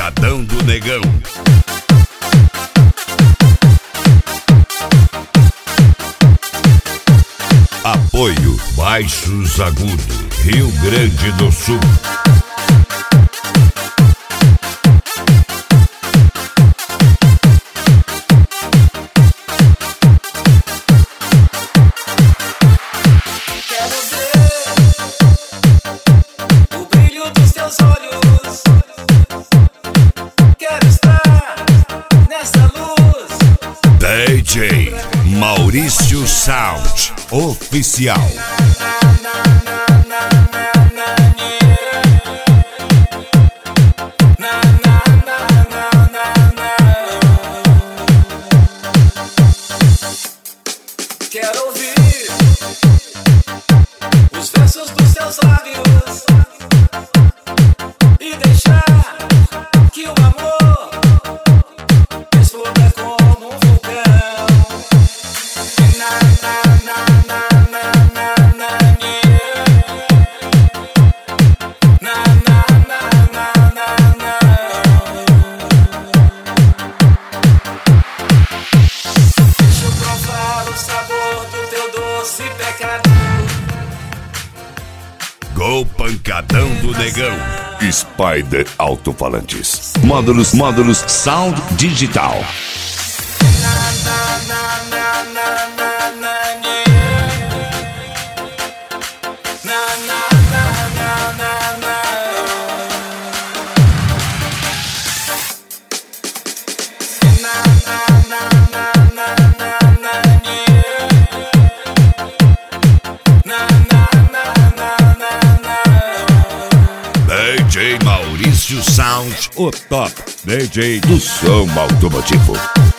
Pancadão do Negão. Apoio Baixos Agudo, Rio Grande do Sul. Quero ver o brilho dos teus olhos. Quero estar nessa luz. DJ Maurício Sound Oficial. Quero ouvir os versos dos teus lábios e deixar que o amor exploda como um vulcão. Deixa eu provar o sabor do teu doce pecado. Gol Pancadão do Negão. Spider Alto-Falantes. Módulos Sound Digital. DJ Maurício Sound, o top DJ Do som automotivo.